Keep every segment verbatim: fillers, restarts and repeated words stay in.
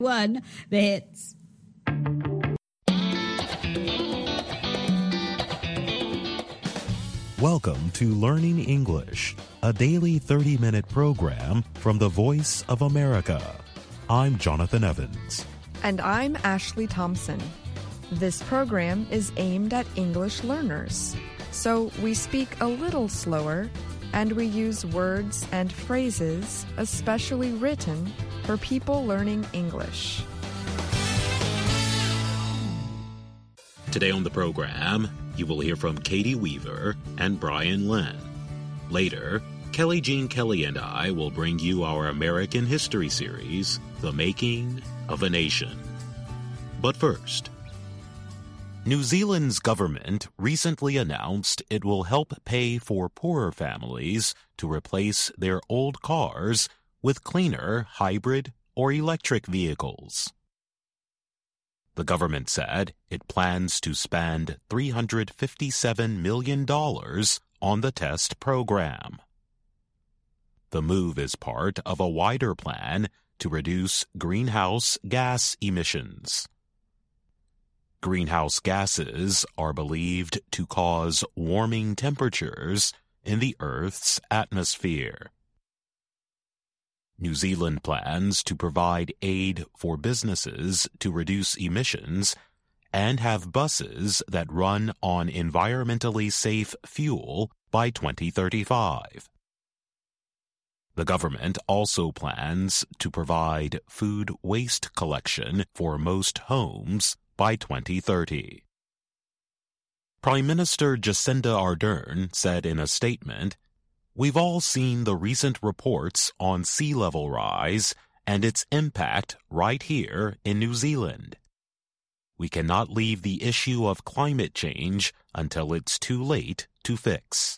One, the hits. Welcome to Learning English, a daily thirty-minute program from the Voice of America. I'm Jonathan Evans. And I'm Ashley Thompson. This program is aimed at English learners, so we speak a little slower and we use words and phrases especially written for people learning English. Today on the program, you will hear from Katie Weaver and Brian Lynn. Later, Kelly Jean Kelly and I will bring you our American history series, The Making of a Nation. But first, New Zealand's government recently announced it will help pay for poorer families to replace their old cars with cleaner hybrid or electric vehicles. The government said it plans to spend three hundred fifty-seven million dollars on the test program. The move is part of a wider plan to reduce greenhouse gas emissions. Greenhouse gases are believed to cause warming temperatures in the Earth's atmosphere. New Zealand plans to provide aid for businesses to reduce emissions and have buses that run on environmentally safe fuel by twenty thirty-five. The government also plans to provide food waste collection for most homes by twenty thirty. Prime Minister Jacinda Ardern said in a statement, "We've all seen the recent reports on sea level rise and its impact right here in New Zealand. We cannot leave the issue of climate change until it's too late to fix."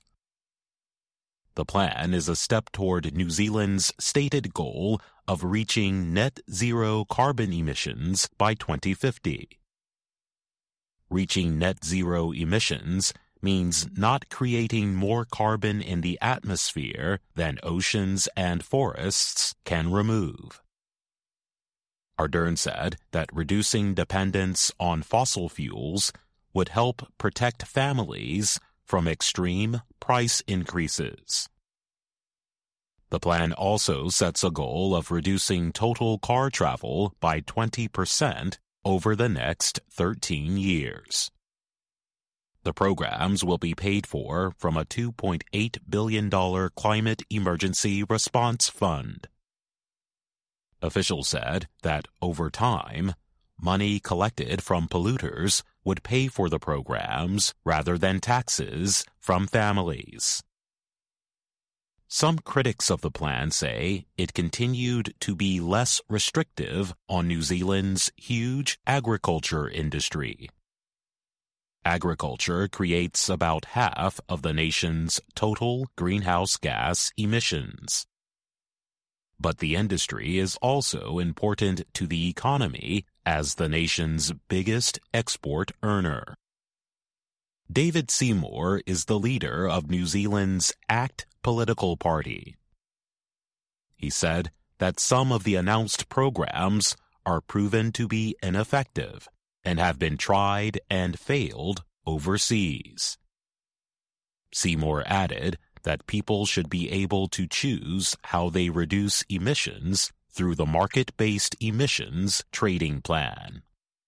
The plan is a step toward New Zealand's stated goal of reaching net zero carbon emissions by twenty fifty. Reaching net zero emissions means not creating more carbon in the atmosphere than oceans and forests can remove. Ardern said that reducing dependence on fossil fuels would help protect families from extreme price increases. The plan also sets a goal of reducing total car travel by twenty percent over the next thirteen years. The programs will be paid for from a two point eight billion dollars Climate Emergency Response Fund. Officials said that over time, money collected from polluters would pay for the programs rather than taxes from families. Some critics of the plan say it continued to be less restrictive on New Zealand's huge agriculture industry. Agriculture creates about half of the nation's total greenhouse gas emissions. But the industry is also important to the economy as the nation's biggest export earner. David Seymour is the leader of New Zealand's ACT political party. He said that some of the announced programs are proven to be ineffective and have been tried and failed overseas. Seymour added that people should be able to choose how they reduce emissions through the market-based emissions trading plan.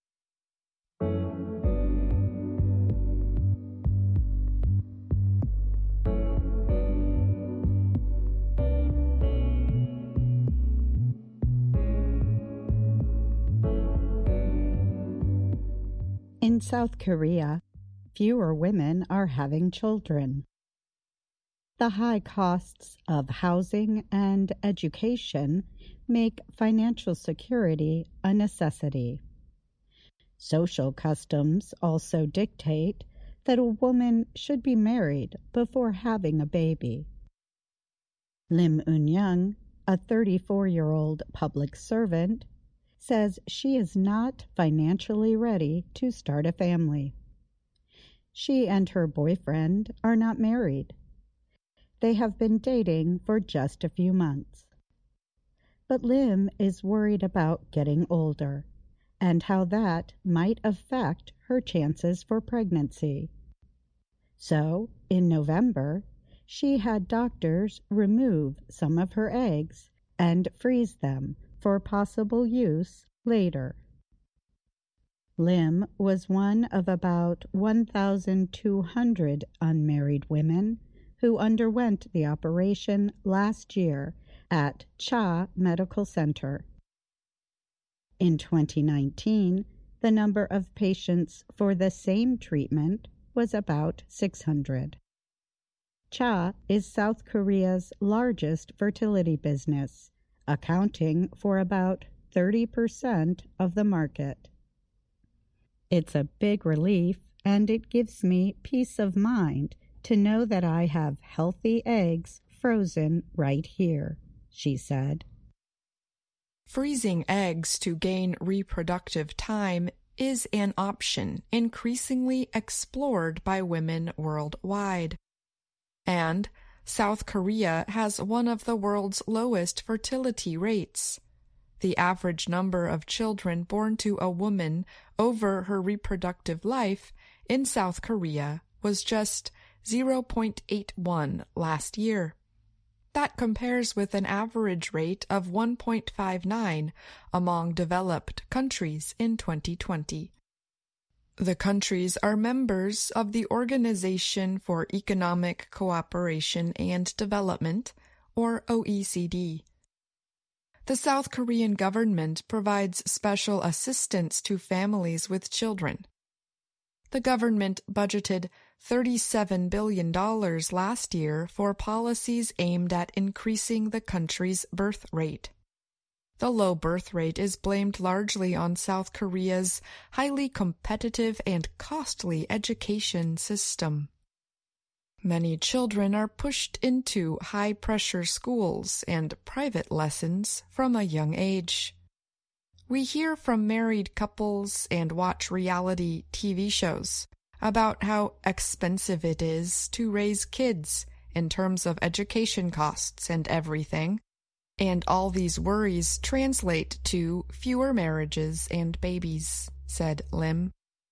In South Korea, fewer women are having children. The high costs of housing and education make financial security a necessity. Social customs also dictate that a woman should be married before having a baby. Lim Eun-young, a thirty-four-year-old public servant, says she is not financially ready to start a family. She and her boyfriend are not married. They have been dating for just a few months. But Lim is worried about getting older and how that might affect her chances for pregnancy. So, in November, she had doctors remove some of her eggs and freeze them for possible use later. Lim was one of about one thousand two hundred unmarried women who underwent the operation last year at Cha Medical Center. In twenty nineteen, the number of patients for the same treatment was about six hundred. Cha is South Korea's largest fertility business, accounting for about thirty percent of the market. It's a big relief, and it gives me peace of mind to know that I have healthy eggs frozen right here, she said. Freezing eggs to gain reproductive time is an option increasingly explored by women worldwide. And South Korea has one of the world's lowest fertility rates. The average number of children born to a woman over her reproductive life in South Korea was just zero point eight one last year. That compares with an average rate of one point five nine among developed countries in twenty twenty. The countries are members of the Organization for Economic Cooperation and Development, or O E C D. The South Korean government provides special assistance to families with children. The government budgeted thirty-seven billion dollars last year for policies aimed at increasing the country's birth rate. The low birth rate is blamed largely on South Korea's highly competitive and costly education system. Many children are pushed into high-pressure schools and private lessons from a young age. We hear from married couples and watch reality T V shows about how expensive it is to raise kids in terms of education costs and everything, and all these worries translate to fewer marriages and babies, said Lim.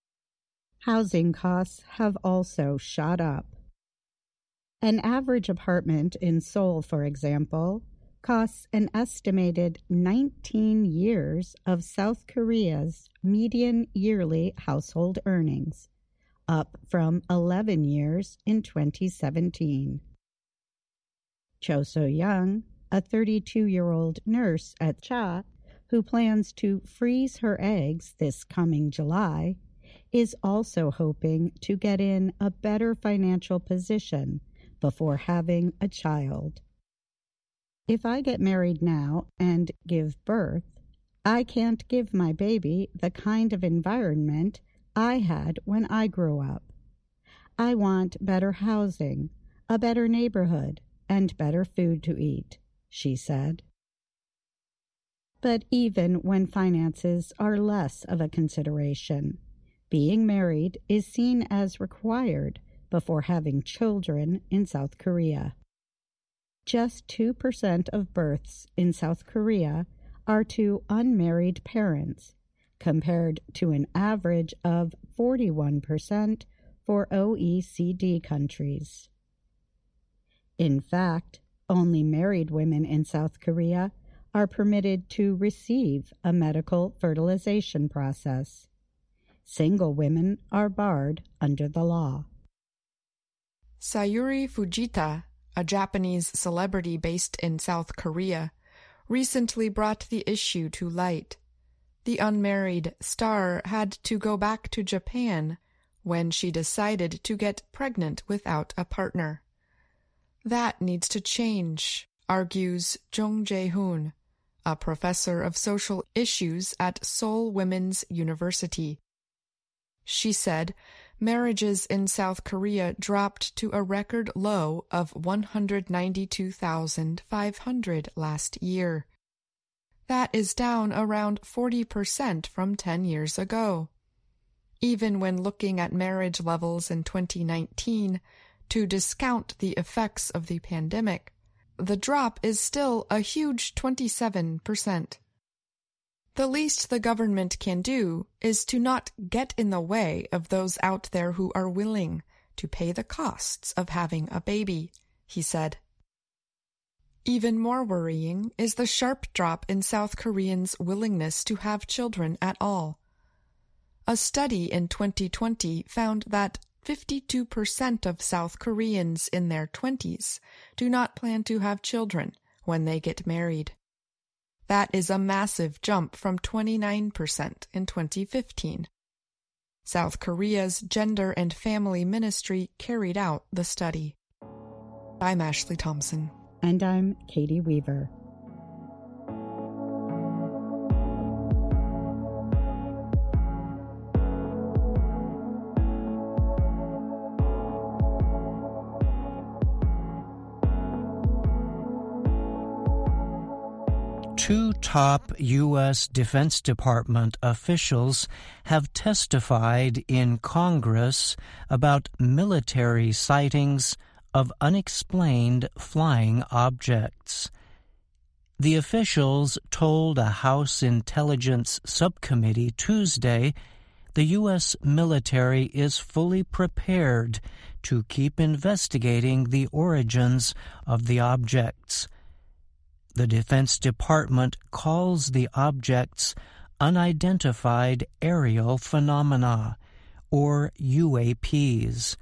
Housing costs have also shot up. An average apartment in Seoul, for example, costs an estimated nineteen years of South Korea's median yearly household earnings, up from eleven years in twenty seventeen. Cho So-young, a thirty-two-year-old nurse at Cha, who plans to freeze her eggs this coming July, is also hoping to get in a better financial position before having a child. If I get married now and give birth, I can't give my baby the kind of environment I had when I grew up. I want better housing, a better neighborhood, and better food to eat, she said. But even when finances are less of a consideration, being married is seen as required before having children in South Korea. Just two percent of births in South Korea are to unmarried parents, compared to an average of forty-one percent for O E C D countries. In fact, only married women in South Korea are permitted to receive a medical fertilization process. Single women are barred under the law. Sayuri Fujita, a Japanese celebrity based in South Korea, recently brought the issue to light. The unmarried star had to go back to Japan when she decided to get pregnant without a partner. That needs to change, argues Jung Jae-hoon, a professor of social issues at Seoul Women's University. She said marriages in South Korea dropped to a record low of one hundred ninety-two thousand five hundred last year. That is down around forty percent from ten years ago. Even when looking at marriage levels in twenty nineteen, to discount the effects of the pandemic, the drop is still a huge twenty-seven percent. The least the government can do is to not get in the way of those out there who are willing to pay the costs of having a baby, he said. Even more worrying is the sharp drop in South Koreans' willingness to have children at all. A study in twenty twenty found that fifty-two percent of South Koreans in their twenties do not plan to have children when they get married. That is a massive jump from twenty-nine percent in twenty fifteen. South Korea's Gender and Family Ministry carried out the study. I'm Ashley Thompson. And I'm Katie Weaver. Two top U S Defense Department officials have testified in Congress about military sightings of unexplained flying objects. The officials told a House Intelligence Subcommittee Tuesday the U S military is fully prepared to keep investigating the origins of the objects. The Defense Department calls the objects unidentified aerial phenomena, or U A Ps.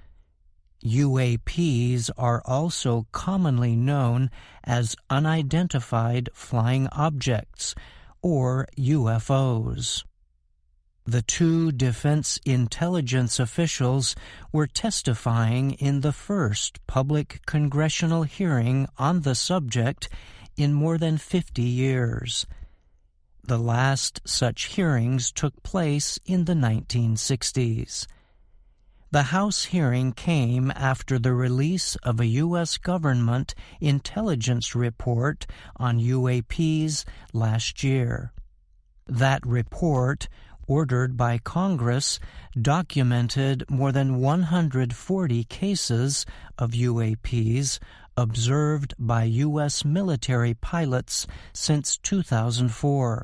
U A Ps are also commonly known as unidentified flying objects, or U F Os. The two defense intelligence officials were testifying in the first public congressional hearing on the subject in more than fifty years. The last such hearings took place in the nineteen sixties. The House hearing came after the release of a U S government intelligence report on U A Ps last year. That report, ordered by Congress, documented more than one hundred forty cases of U A Ps observed by U S military pilots since two thousand four.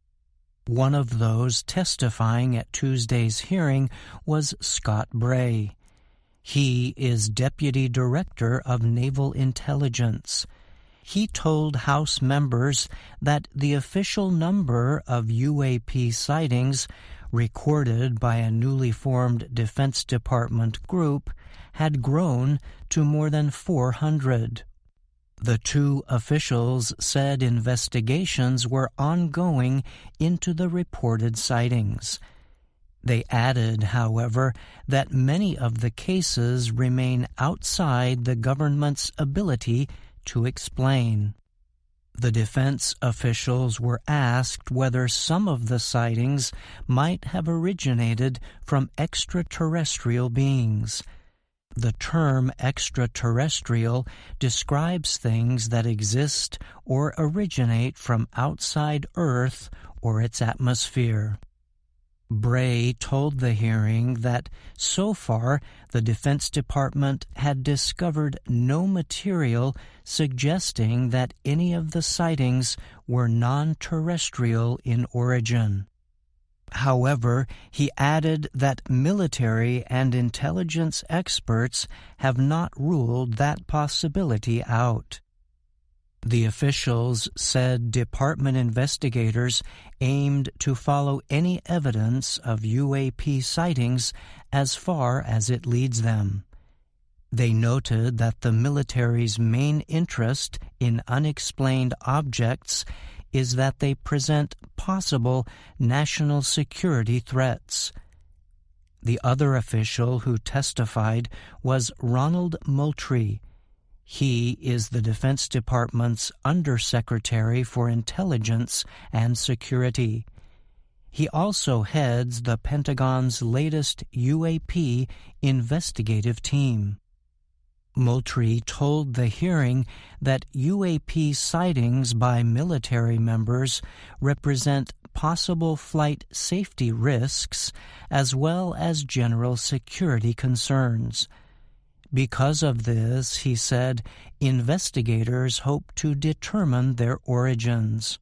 One of those testifying at Tuesday's hearing was Scott Bray. He is Deputy Director of Naval Intelligence. He told House members that the official number of U A P sightings recorded by a newly formed Defense Department group had grown to more than four hundred. The two officials said investigations were ongoing into the reported sightings. They added, however, that many of the cases remain outside the government's ability to explain. The defense officials were asked whether some of the sightings might have originated from extraterrestrial beings. The term extraterrestrial describes things that exist or originate from outside Earth or its atmosphere. Bray told the hearing that so far the Defense Department had discovered no material suggesting that any of the sightings were non-terrestrial in origin. However, he added that military and intelligence experts have not ruled that possibility out. The officials said department investigators aimed to follow any evidence of U A P sightings as far as it leads them. They noted that the military's main interest in unexplained objects is that they present possible national security threats. The other official who testified was Ronald Moultrie. He is the Defense Department's Undersecretary for Intelligence and Security. He also heads the Pentagon's latest U A P investigative team. Moultrie told the hearing that U A P sightings by military members represent possible flight safety risks as well as general security concerns. Because of this, he said, investigators hope to determine their origins.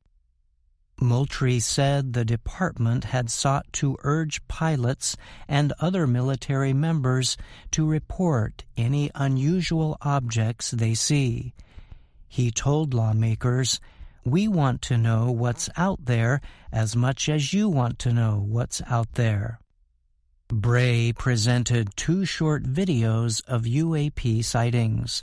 Moultrie said the department had sought to urge pilots and other military members to report any unusual objects they see. He told lawmakers, "We want to know what's out there as much as you want to know what's out there." Bray presented two short videos of U A P sightings.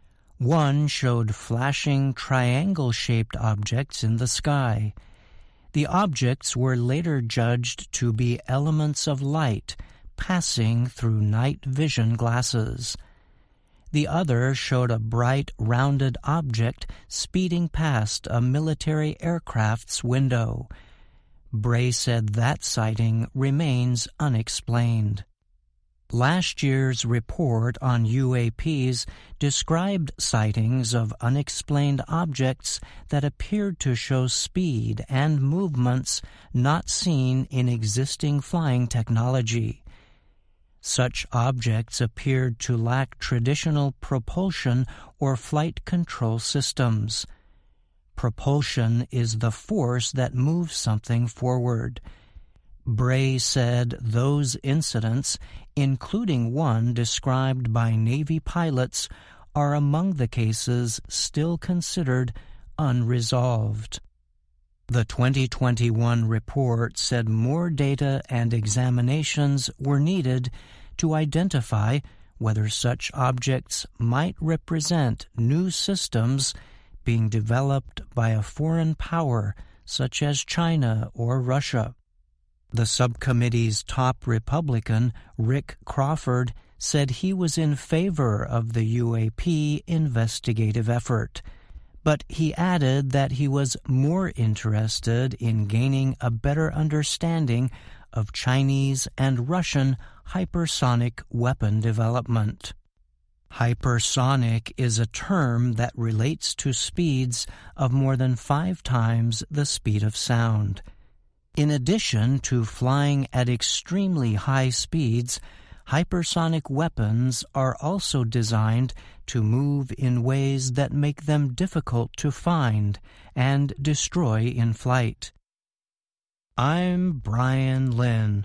One showed flashing triangle-shaped objects in the sky. The objects were later judged to be elements of light passing through night vision glasses. The other showed a bright, rounded object speeding past a military aircraft's window. Bray said that sighting remains unexplained. Last year's report on U A Ps described sightings of unexplained objects that appeared to show speed and movements not seen in existing flying technology. Such objects appeared to lack traditional propulsion or flight control systems. Propulsion is the force that moves something forward. Bray said those incidents, including one described by Navy pilots, are among the cases still considered unresolved. The twenty twenty-one report said more data and examinations were needed to identify whether such objects might represent new systems being developed by a foreign power such as China or Russia. The subcommittee's top Republican, Rick Crawford, said he was in favor of the U A P investigative effort, but he added that he was more interested in gaining a better understanding of Chinese and Russian hypersonic weapon development. Hypersonic is a term that relates to speeds of more than five times the speed of sound. In addition to flying at extremely high speeds, hypersonic weapons are also designed to move in ways that make them difficult to find and destroy in flight. I'm Brian Lynn.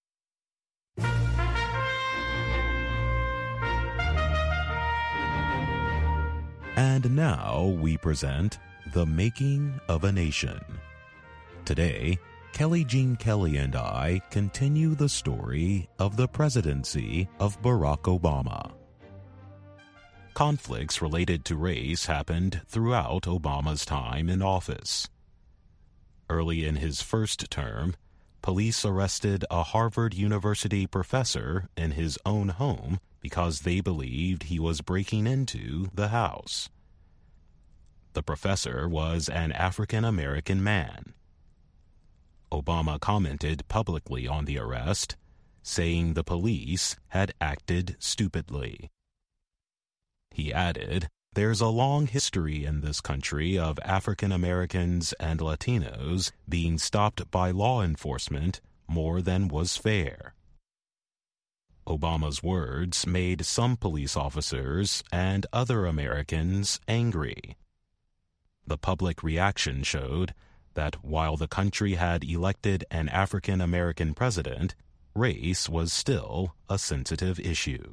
And now we present The Making of a Nation. Today, Kelly Jean Kelly and I continue the story of the presidency of Barack Obama. Conflicts related to race happened throughout Obama's time in office. Early in his first term, police arrested a Harvard University professor in his own home because they believed he was breaking into the house. The professor was an African-American man. Obama commented publicly on the arrest, saying the police had acted stupidly. He added, "There's a long history in this country of African Americans and Latinos being stopped by law enforcement more than was fair." Obama's words made some police officers and other Americans angry. The public reaction showed that while the country had elected an African American president, race was still a sensitive issue.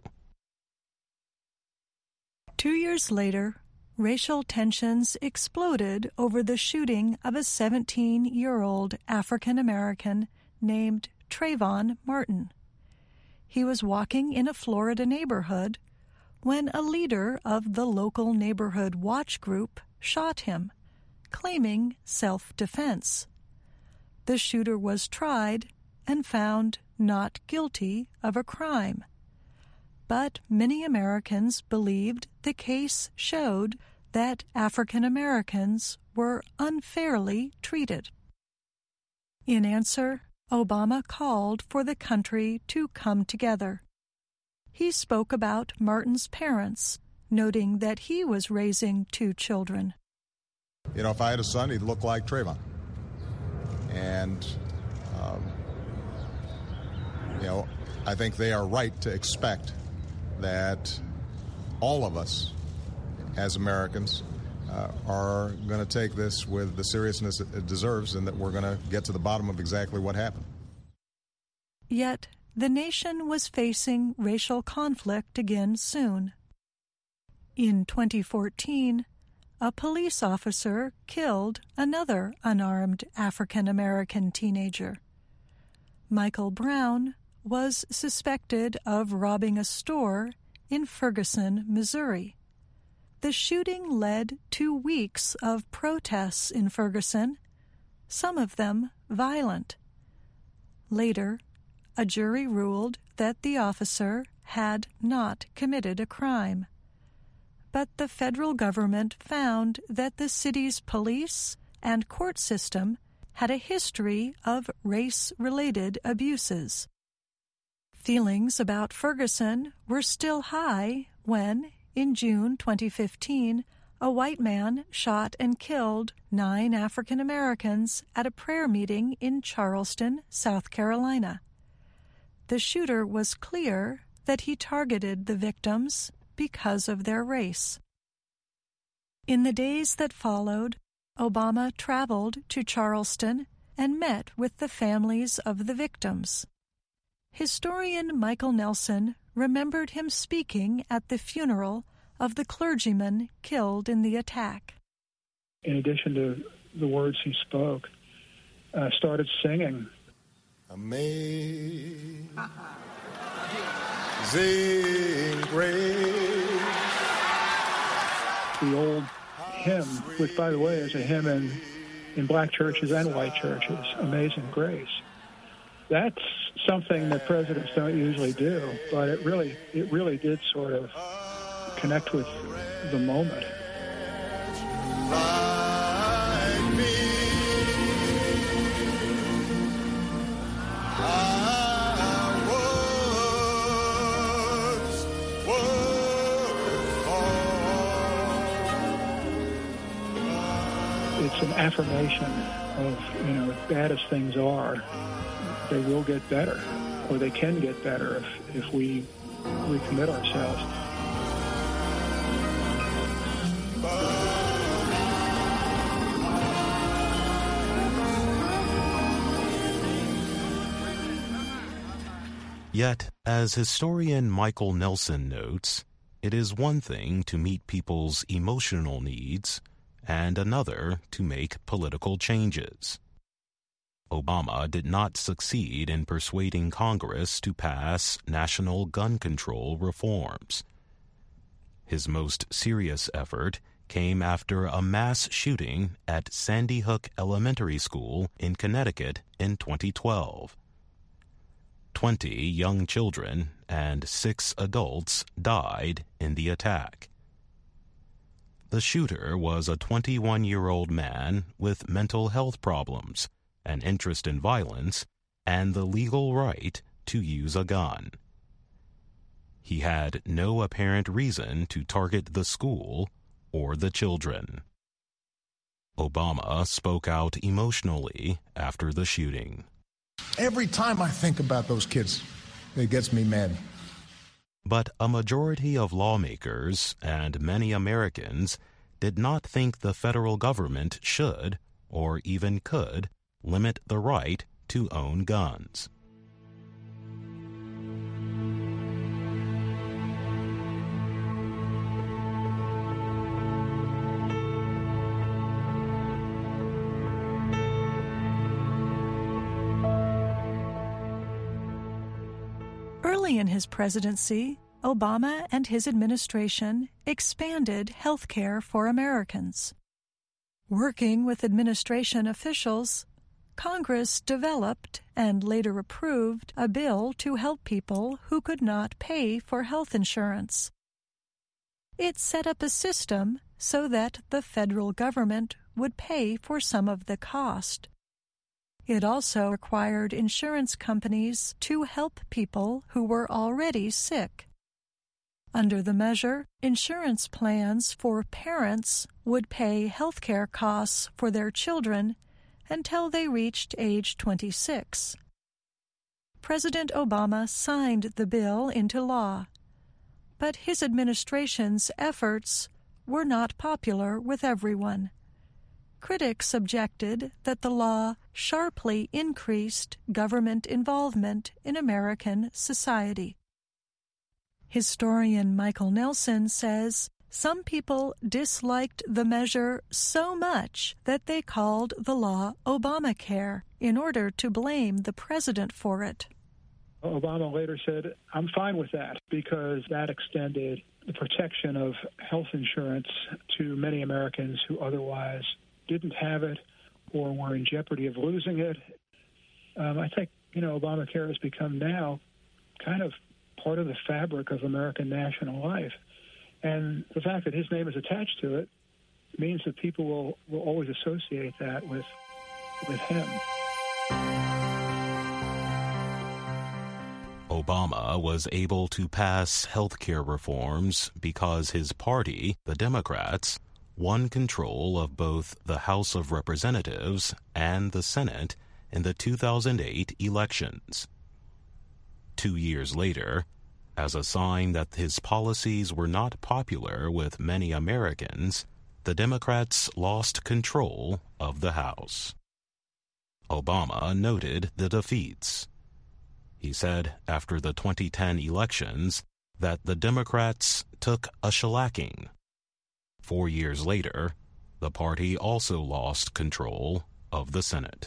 Two years later, racial tensions exploded over the shooting of a seventeen-year-old African American named Trayvon Martin. He was walking in a Florida neighborhood when a leader of the local neighborhood watch group shot him, claiming self-defense. The shooter was tried and found not guilty of a crime. But many Americans believed the case showed that African Americans were unfairly treated. In answer, Obama called for the country to come together. He spoke about Martin's parents, noting that he was raising two children. You know, if I had a son, he'd look like Trayvon. And, um, you know, I think they are right to expect that all of us as Americans uh, are going to take this with the seriousness it deserves, and that we're going to get to the bottom of exactly what happened. Yet, the nation was facing racial conflict again soon. In twenty fourteen, a police officer killed another unarmed African-American teenager. Michael Brown was suspected of robbing a store in Ferguson, Missouri. The shooting led to weeks of protests in Ferguson, some of them violent. Later, a jury ruled that the officer had not committed a crime. But the federal government found that the city's police and court system had a history of race-related abuses. Feelings about Ferguson were still high when, in June twenty fifteen, a white man shot and killed nine African Americans at a prayer meeting in Charleston, South Carolina. The shooter was clear that he targeted the victims because of their race. In the days that followed, Obama traveled to Charleston and met with the families of the victims. Historian Michael Nelson remembered him speaking at the funeral of the clergyman killed in the attack. In addition to the words he spoke, uh, started singing. Amazing grace. The old hymn, which, by the way, is a hymn in, in black churches and white churches, Amazing Grace. That's something that presidents don't usually do, but it really, it really did sort of connect with the moment. Like me, I was, was all. It's an affirmation of, you know, as bad as things are, they will get better, or they can get better if, if we recommit ourselves. Yet, as historian Michael Nelson notes, it is one thing to meet people's emotional needs and another to make political changes. Obama did not succeed in persuading Congress to pass national gun control reforms. His most serious effort came after a mass shooting at Sandy Hook Elementary School in Connecticut in twenty twelve. Twenty young children and six adults died in the attack. The shooter was a twenty-one-year-old man with mental health problems, an interest in violence, and the legal right to use a gun. He had no apparent reason to target the school or the children. Obama spoke out emotionally after the shooting. Every time I think about those kids, it gets me mad. But a majority of lawmakers and many Americans did not think the federal government should, or even could, limit the right to own guns. Early in his presidency, Obama and his administration expanded health care for Americans. Working with administration officials, Congress developed and later approved a bill to help people who could not pay for health insurance. It set up a system so that the federal government would pay for some of the cost. It also required insurance companies to help people who were already sick. Under the measure, insurance plans for parents would pay health care costs for their children until they reached age twenty-six. President Obama signed the bill into law, but his administration's efforts were not popular with everyone. Critics objected that the law sharply increased government involvement in American society. Historian Michael Nelson says some people disliked the measure so much that they called the law Obamacare in order to blame the president for it. Obama later said, I'm fine with that because that extended the protection of health insurance to many Americans who otherwise didn't have it or were in jeopardy of losing it. Um, I think, you know, Obamacare has become now kind of part of the fabric of American national life. And the fact that his name is attached to it means that people will, will always associate that with, with him. Obama was able to pass health care reforms because his party, the Democrats, won control of both the House of Representatives and the Senate in the two thousand eight elections. Two years later, as a sign that his policies were not popular with many Americans, the Democrats lost control of the House. Obama noted the defeats. He said after the twenty ten elections that the Democrats took a shellacking. Four years later, the party also lost control of the Senate.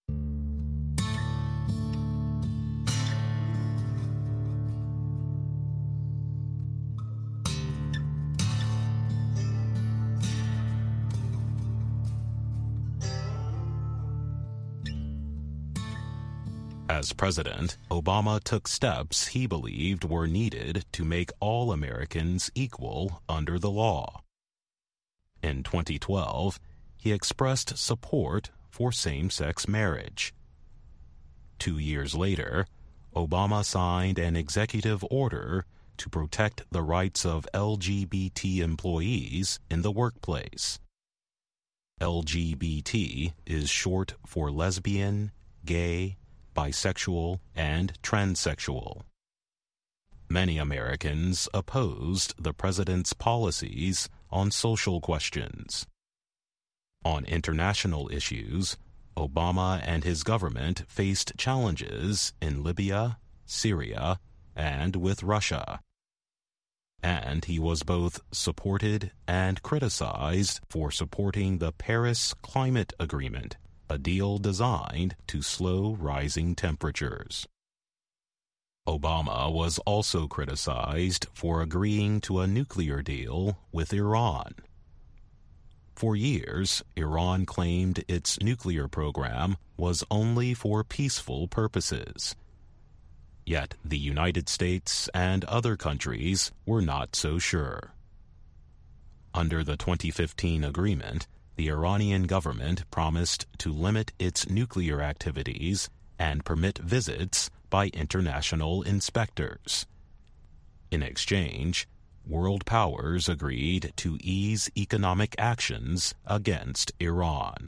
As president, Obama took steps he believed were needed to make all Americans equal under the law. In twenty twelve, he expressed support for same-sex marriage. Two years later, Obama signed an executive order to protect the rights of L G B T employees in the workplace. L G B T is short for lesbian, gay, bisexual, and transsexual. Many Americans opposed the president's policies on social questions. On international issues, Obama and his government faced challenges in Libya, Syria, and with Russia. And he was both supported and criticized for supporting the Paris Climate Agreement, a deal designed to slow rising temperatures. Obama was also criticized for agreeing to a nuclear deal with Iran. For years, Iran claimed its nuclear program was only for peaceful purposes. Yet the United States and other countries were not so sure. Under the twenty fifteen agreement, the Iranian government promised to limit its nuclear activities and permit visits by international inspectors. In exchange, world powers agreed to ease economic actions against Iran.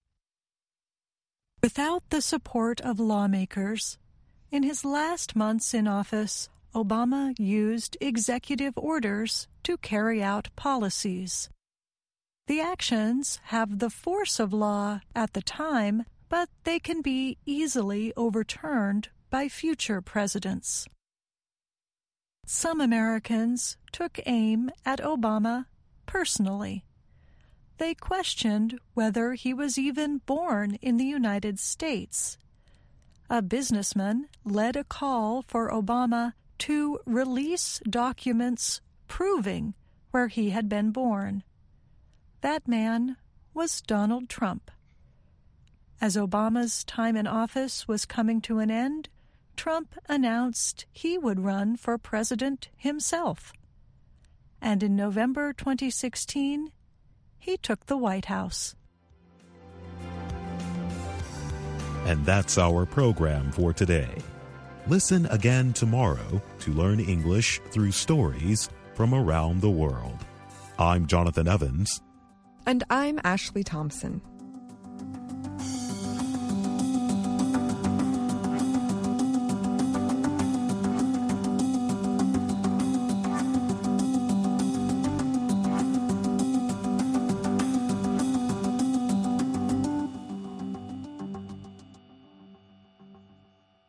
Without the support of lawmakers, in his last months in office, Obama used executive orders to carry out policies. The actions have the force of law at the time, but they can be easily overturned by future presidents. Some Americans took aim at Obama personally. They questioned whether he was even born in the United States. A businessman led a call for Obama to release documents proving where he had been born. That man was Donald Trump. As Obama's time in office was coming to an end, Trump announced he would run for president himself. And in November twenty sixteen, he took the White House. And that's our program for today. Listen again tomorrow to learn English through stories from around the world. I'm Jonathan Evans. And I'm Ashley Thompson.